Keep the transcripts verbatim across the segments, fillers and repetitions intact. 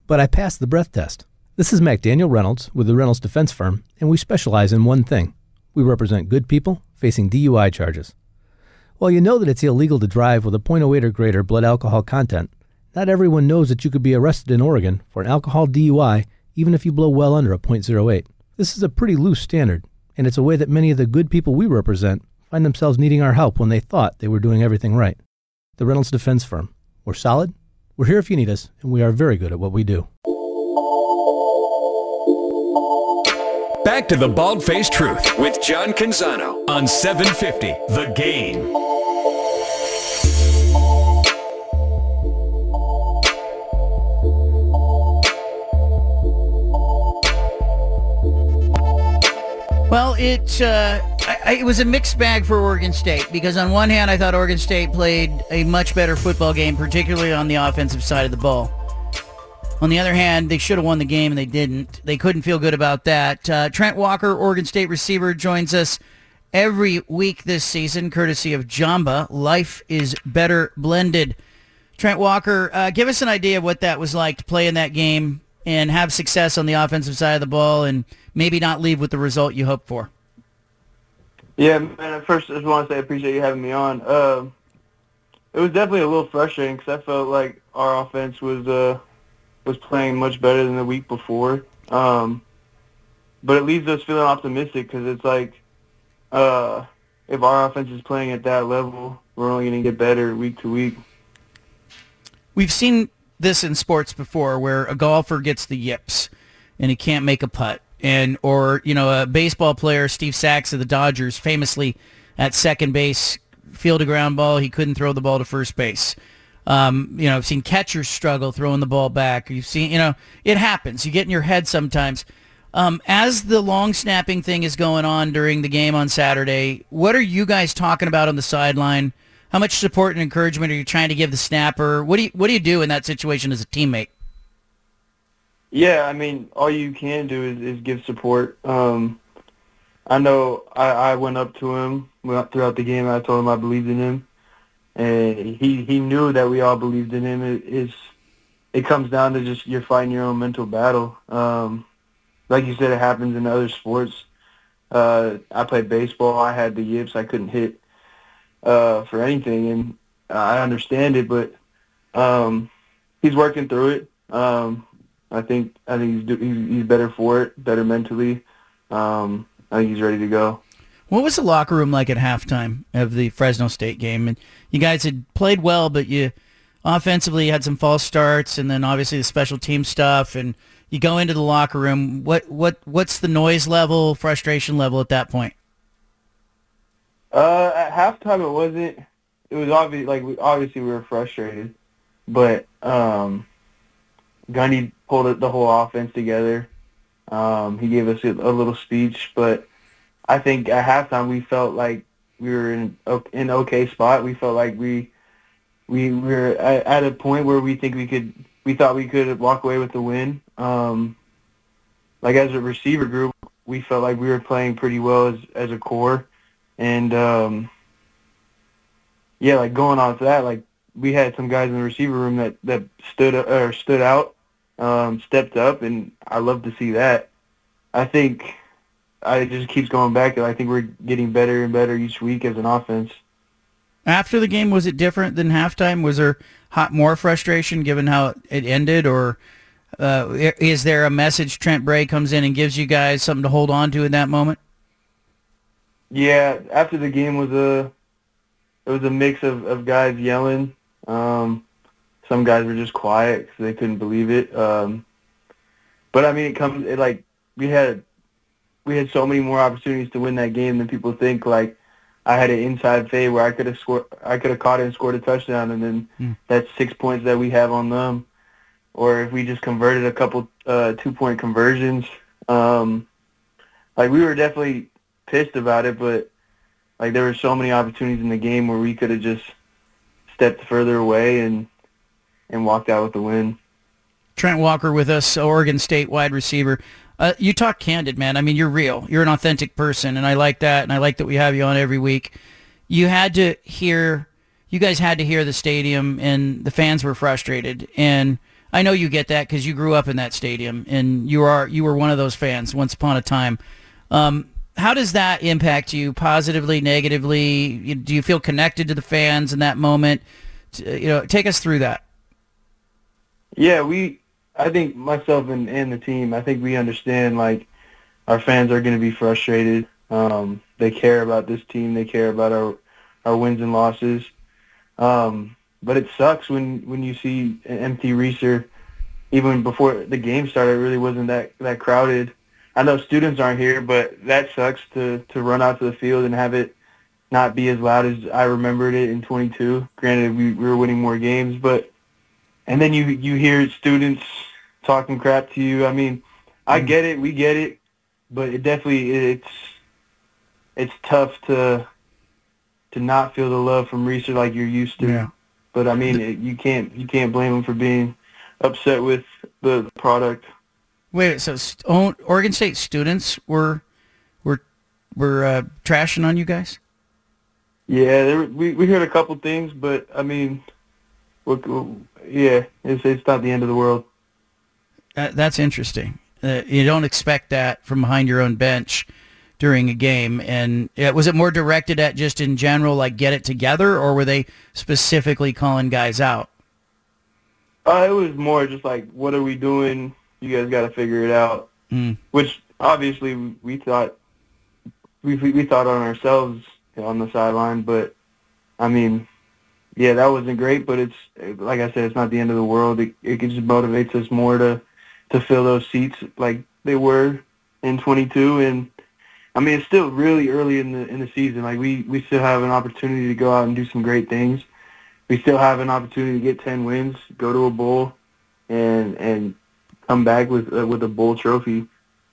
but I passed the breath test. This is McDaniel Reynolds with the Reynolds Defense Firm, and we specialize in one thing. We represent good people facing D U I charges. While you know that it's illegal to drive with a point oh eight or greater blood alcohol content, not everyone knows that you could be arrested in Oregon for an alcohol D U I even if you blow well under a point oh eight. This is a pretty loose standard, and it's a way that many of the good people we represent find themselves needing our help when they thought they were doing everything right. The Reynolds Defense Firm. We're solid, we're here if you need us, and we are very good at what we do. Back to the Bald-Faced Truth with John Canzano on seven fifty The Game. Well, it uh, I, it was a mixed bag for Oregon State because on one hand, I thought Oregon State played a much better football game, particularly on the offensive side of the ball. On the other hand, they should have won the game and they didn't. They couldn't feel good about that. Uh, Trent Walker, Oregon State receiver, joins us every week this season, courtesy of Jamba. Life is better blended. Trent Walker, uh, give us an idea of what that was like to play in that game and have success on the offensive side of the ball and maybe not leave with the result you hoped for. Yeah, man, first I just want to say I appreciate you having me on. Uh, it was definitely a little frustrating because I felt like our offense was uh, was playing much better than the week before. Um, but it leaves us feeling optimistic because it's like uh, if our offense is playing at that level, we're only going to get better week to week. We've seen this in sports before where a golfer gets the yips and he can't make a putt. And or, you know, a baseball player, Steve Sachs of the Dodgers, famously at second base, field a ground ball, he couldn't throw the ball to first base. Um, you know, I've seen catchers struggle throwing the ball back. You've seen, you know, it happens. You get in your head sometimes. Um, as the long snapping thing is going on during the game on Saturday, what are you guys talking about on the sideline? How much support and encouragement are you trying to give the snapper? What do you what do you do in that situation as a teammate? Yeah, I mean, all you can do is, is give support. Um, I know I, I went up to him throughout the game. I told him I believed in him, and he, he knew that we all believed in him. It, it's, it comes down to just you're fighting your own mental battle. Um, like you said, it happens in other sports. Uh, I played baseball. I had the yips. I couldn't hit uh, for anything, and I understand it, but um, he's working through it. Um, I think I think he's, do, he's he's better for it, better mentally. Um, I think he's ready to go. What was the locker room like at halftime of the Fresno State game? And you guys had played well, but you offensively had some false starts, and then obviously the special team stuff. And you go into the locker room. What what what's the noise level, frustration level at that point? Uh, at halftime, it wasn't. It was obvious. Like we, obviously, we were frustrated, but um, Gundy pulled the whole offense together. Um, he gave us a, a little speech, but I think at halftime we felt like we were in an okay spot. We felt like we we were at, at a point where we think we could. We thought we could walk away with the win. Um, like as a receiver group, we felt like we were playing pretty well as as a core, and um, yeah, like going on to that, like we had some guys in the receiver room that that stood or stood out. Um, stepped up, and I love to see that. I think I it just keeps going back, and I think we're getting better and better each week as an offense. After the game, was it different than halftime? Was there hot more frustration given how it ended, or uh, is there a message Trent Bray comes in and gives you guys something to hold on to in that moment? Yeah, after the game was a it was a mix of, of guys yelling. Um, Some guys were just quiet because they couldn't believe it. Um, but I mean, it comes it, like we had we had so many more opportunities to win that game than people think. Like I had an inside fade where I could have scored, I could have caught it and scored a touchdown, and then mm. that's six points that we have on them. Or if we just converted a couple uh, two point conversions, um, like we were definitely pissed about it. But like there were so many opportunities in the game where we could have just stepped further away and. and walked out with the win. Trent Walker with us, Oregon State wide receiver. Uh, you talk candid, man. I mean, you're real. You're an authentic person, and I like that, and I like that we have you on every week. You had to hear, you guys had to hear the stadium, and the fans were frustrated. And I know you get that because you grew up in that stadium, and you are you were one of those fans once upon a time. Um, how does that impact you positively, negatively? You, do you feel connected to the fans in that moment? T- You know, take us through that. Yeah, we. I think myself and, and the team. I think we understand like our fans are going to be frustrated. Um, they care about this team. They care about our our wins and losses. Um, but it sucks when, when you see an empty Reeser. Even before the game started, it really wasn't that, that crowded. I know students aren't here, but that sucks to, to run out to the field and have it not be as loud as I remembered it in twenty-two. Granted, we, we were winning more games, but and then you you hear students talking crap to you. I mean, I get it, we get it, but it definitely it's it's tough to to not feel the love from Reeser like you're used to. Yeah. But I mean, it, you can't you can't blame them for being upset with the product. Wait, so st- oh, Oregon State students were were were uh, trashing on you guys? Yeah, there, were- we we heard a couple things, but I mean, we're, yeah, it's it's not the end of the world. Uh, that's interesting. Uh, you don't expect that from behind your own bench during a game. And uh, was it more directed at just in general, like get it together, or were they specifically calling guys out? Uh, it was more just like, what are we doing? You guys got to figure it out. Mm. Which obviously we, we thought we we thought on ourselves on the sideline, but I mean, yeah, that wasn't great. But it's like I said, it's not the end of the world. It it just motivates us more to to fill those seats like they were in twenty-two. And I mean, it's still really early in the in the season. Like we we still have an opportunity to go out and do some great things. We still have an opportunity to get ten wins, go to a bowl, and and come back with uh, with a bowl trophy.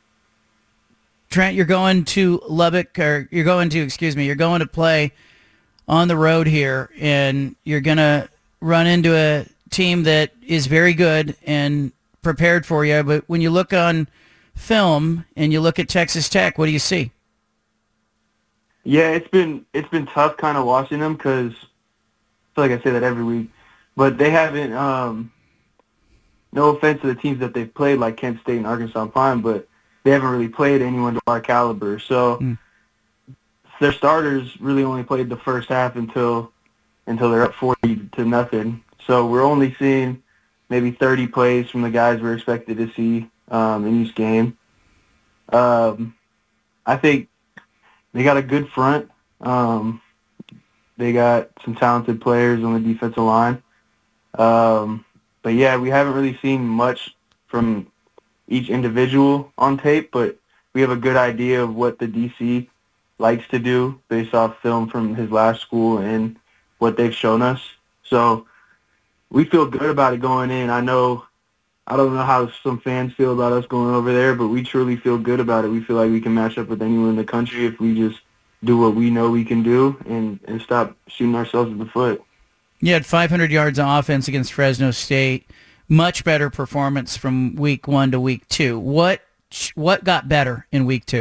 Trent, you're going to Lubbock, or you're going to, excuse me, you're going to play on the road here, and you're going to run into a team that is very good and prepared for you. But when you look on film and you look at Texas Tech, what do you see? Yeah, it's been it's been tough kind of watching them because I feel like I say that every week, but they haven't. Um, no offense to the teams that they've played, like Kent State and Arkansas Pine, but they haven't really played anyone to our caliber. So mm. their starters really only played the first half until until they're up forty to nothing. So we're only seeing maybe thirty plays from the guys we're expected to see um, in each game. Um, I think they got a good front. Um, they got some talented players on the defensive line. Um, but, yeah, we haven't really seen much from each individual on tape, but we have a good idea of what the D C likes to do based off film from his last school and what they've shown us. So we feel good about it going in. I know, I don't know how some fans feel about us going over there, but we truly feel good about it. We feel like we can match up with anyone in the country if we just do what we know we can do and, and stop shooting ourselves in the foot. You had five hundred yards of offense against Fresno State. Much better performance from week one to week two. What what got better in week two?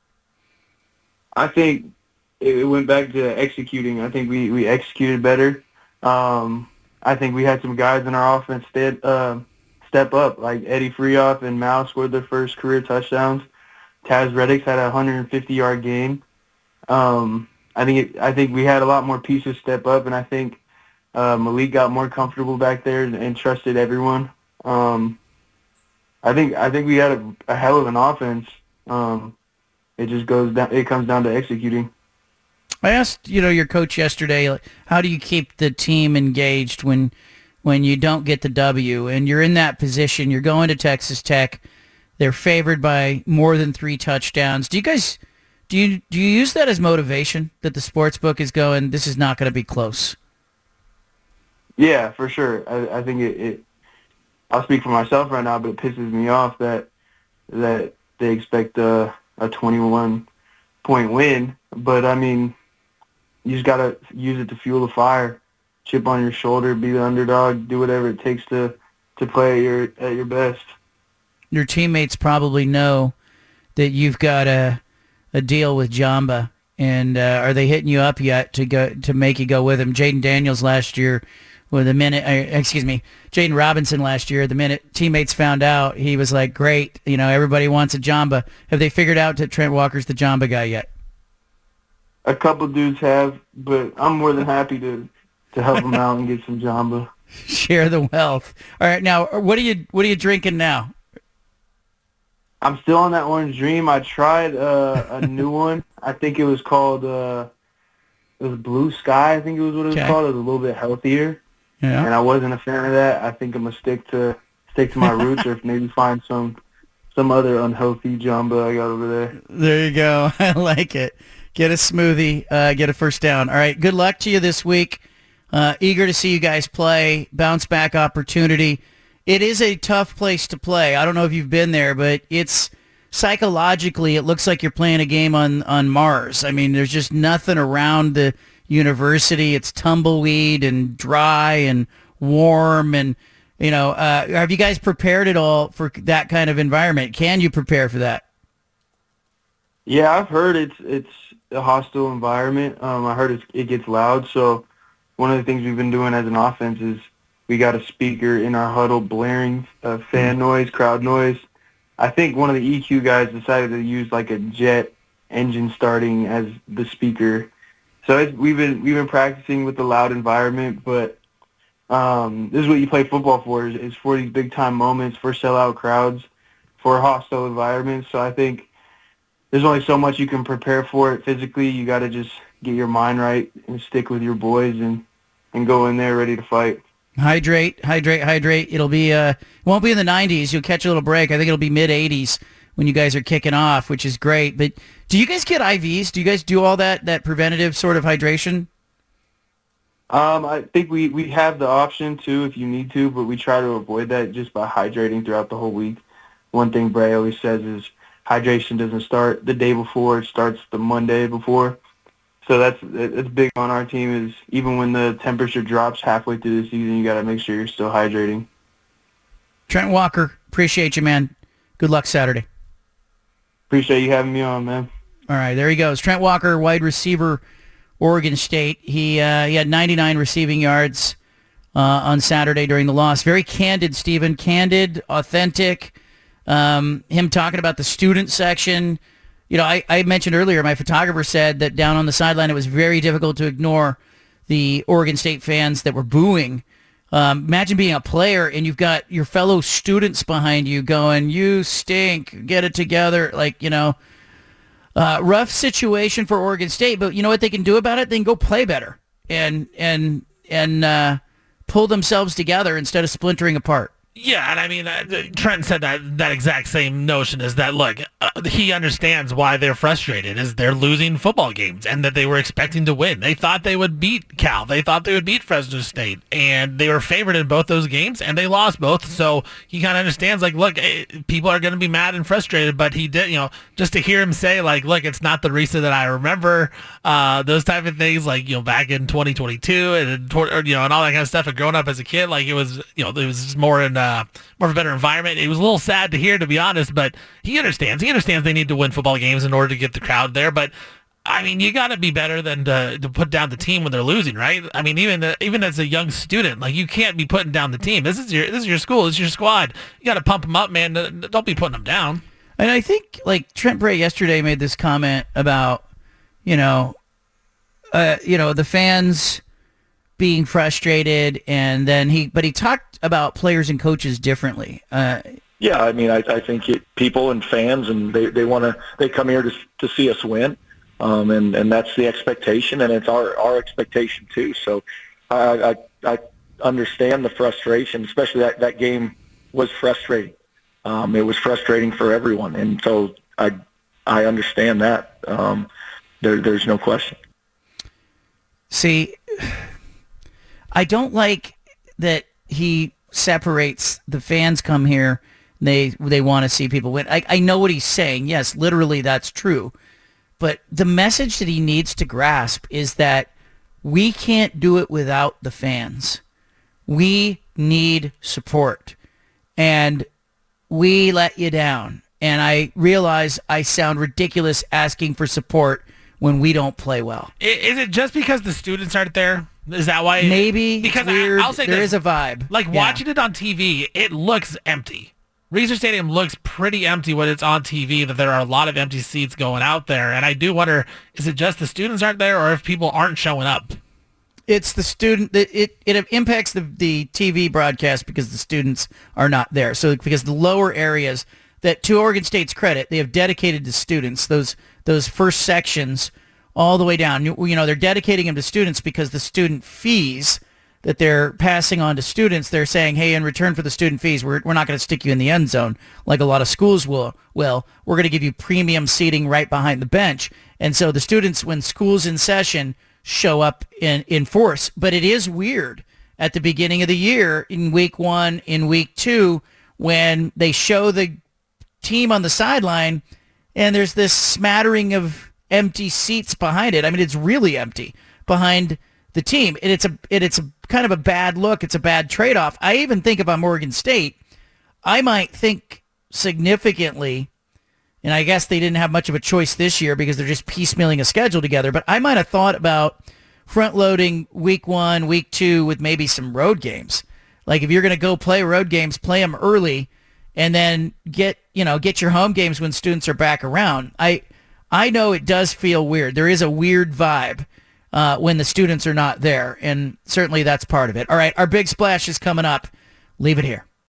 I think it went back to executing. I think we, we executed better. Um, I think we had some guys in our offense step, uh, step up, like Eddie Freoff and Mal scored their first career touchdowns. Taz Reddick's had a one hundred fifty-yard game. Um, I think it, I think we had a lot more pieces step up, and I think uh, Malik got more comfortable back there and, and trusted everyone. Um, I think I think we had a, a hell of an offense. Um, it just goes down. It comes down to executing. I asked, you know, your coach yesterday, like, how do you keep the team engaged when when you don't get the W and you're in that position? You're going to Texas Tech. They're favored by more than three touchdowns. Do you guys do you do you use that as motivation that the sports book is going, this is not going to be close? Yeah, for sure. I, I think it, it. I'll speak for myself right now, but it pisses me off that that they expect a, a twenty-one point win. But I mean, you just gotta use it to fuel the fire. Chip on your shoulder, be the underdog, do whatever it takes to to play at your at your best. Your teammates probably know that you've got a a deal with Jamba, and uh, are they hitting you up yet to go to make you go with him? Jaden Daniels last year Well, the minute, uh, excuse me, Jaden Robinson last year, the minute teammates found out, he was like, great, you know, everybody wants a Jamba. Have they figured out that Trent Walker's the Jamba guy yet? A couple dudes have, but I'm more than happy to, to help them out and get some Jamba. Share the wealth. All right, now, what are you what are you drinking now? I'm still on that Orange Dream. I tried uh, a new one. I think it was called, uh, it was Blue Sky, I think it was what it was Okay. called. It was a little bit healthier. Yeah. And I wasn't a fan of that. I think I'm gonna stick to stick to my roots, or maybe find some some other unhealthy Jamba I got over there. There you go. I like it. Get a smoothie. Uh, get a first down. All right. Good luck to you this week. Uh, eager to see you guys play. Bounce back opportunity. It is a tough place to play. I don't know if you've been there, but it's psychologically, it looks like you're playing a game on, on Mars. I mean, there's just nothing around the university. It's tumbleweed and dry and warm. And, you know, uh, have you guys prepared at all for that kind of environment? Can you prepare for that? Yeah, I've heard it's it's a hostile environment. Um, I heard it's, it gets loud. So one of the things we've been doing as an offense is we got a speaker in our huddle blaring uh, fan noise, crowd noise. I think one of the E Q guys decided to use like a jet engine starting as the speaker. So it's, we've been we've been practicing with the loud environment, but um, this is what you play football for: is, is for these big time moments, for sellout crowds, for hostile environments. So I think there's only so much you can prepare for it physically. You got to just get your mind right and stick with your boys and and go in there ready to fight. Hydrate, hydrate, hydrate. It'll be, uh, it won't be in the nineties. You'll catch a little break. I think it'll be mid eighties when you guys are kicking off, which is great. But do you guys get I Vs? Do you guys do all that, that preventative sort of hydration? Um, I think we, we have the option too if you need to, but we try to avoid that just by hydrating throughout the whole week. One thing Bray always says is hydration doesn't start the day before, it starts the Monday before. So that's it's big on our team is even when the temperature drops halfway through the season, you got to make sure you're still hydrating. Trent Walker, appreciate you, man. Good luck Saturday. Appreciate you having me on, man. All right, there he goes. Trent Walker, wide receiver, Oregon State. He uh, he had ninety-nine receiving yards uh, on Saturday during the loss. Very candid, Stephen. Candid, authentic. Um, him talking about the student section. You know, I, I mentioned earlier, my photographer said that down on the sideline it was very difficult to ignore the Oregon State fans that were booing. Um, imagine being a player and you've got your fellow students behind you going, you stink, get it together. Like, you know, uh, rough situation for Oregon State. But you know what they can do about it? They can go play better and and and uh, pull themselves together instead of splintering apart. Yeah, and I mean, uh, Trent said that that exact same notion is that, look, uh, he understands why they're frustrated, is they're losing football games, and that they were expecting to win. They thought they would beat Cal. They thought they would beat Fresno State, and they were favored in both those games, and they lost both. So he kind of understands, like, look, eh, people are going to be mad and frustrated, but he did, you know, just to hear him say, like, look, it's not the Risa that I remember, uh, those type of things, like, you know, back in twenty twenty-two, and, you know, and all that kind of stuff, and growing up as a kid, like, it was, you know, it was more in, uh, more of a better environment. It was a little sad to hear, to be honest, but he understands. He understands they need to win football games in order to get the crowd there. But I mean, you got to be better than to, to put down the team when they're losing, right? I mean, even uh, even as a young student, like you can't be putting down the team. This is your this is your school. This is your squad. You got to pump them up, man. Don't be putting them down. And I think like Trent Bray yesterday made this comment about, you know, uh, you know, the fans being frustrated, and then he, but he talked about players and coaches differently. Uh, yeah, I mean, I, I think it, people and fans, and they, they want to, they come here to to see us win, um, and, and that's the expectation, and it's our, our expectation too. So I, I I understand the frustration, especially that, that game was frustrating. Um, it was frustrating for everyone, and so I I understand that. Um, there, there's no question. See, I don't like that he separates the fans come here, they they want to see people win. I, I know what he's saying. Yes, literally that's true. But the message that he needs to grasp is that we can't do it without the fans. We need support. And we let you down. And I realize I sound ridiculous asking for support when we don't play well. Is it just because the students aren't there? Is that why? Maybe because it's weird. I, I'll say there this, is a vibe. Like yeah. watching it on T V, it looks empty. Research Stadium looks pretty empty when it's on T V, that there are a lot of empty seats going out there. And I do wonder, is it just the students aren't there or if people aren't showing up? It's the student that it, it impacts the, the T V broadcast because the students are not there. So because the lower areas that, to Oregon State's credit, they have dedicated to students, those those first sections all the way down. You, you know, they're dedicating them to students because the student fees that they're passing on to students, they're saying, hey, in return for the student fees, we're, we're not going to stick you in the end zone like a lot of schools will. will. We're going to give you premium seating right behind the bench. And so the students, when school's in session, show up in, in force. But it is weird at the beginning of the year, in week one, in week two, when they show the team on the sideline and there's this smattering of empty seats behind it. I mean, it's really empty behind the team. And it's a, it, it's a kind of a bad look. It's a bad trade-off. I even think if I'm Oregon State, I might think significantly, and I guess they didn't have much of a choice this year because they're just piecemealing a schedule together, but I might have thought about front-loading week one, week two with maybe some road games. Like if you're going to go play road games, play them early and then get, you know, get your home games when students are back around. I I know it does feel weird. There is a weird vibe uh, when the students are not there, and certainly that's part of it. All right, our big splash is coming up. Leave it here.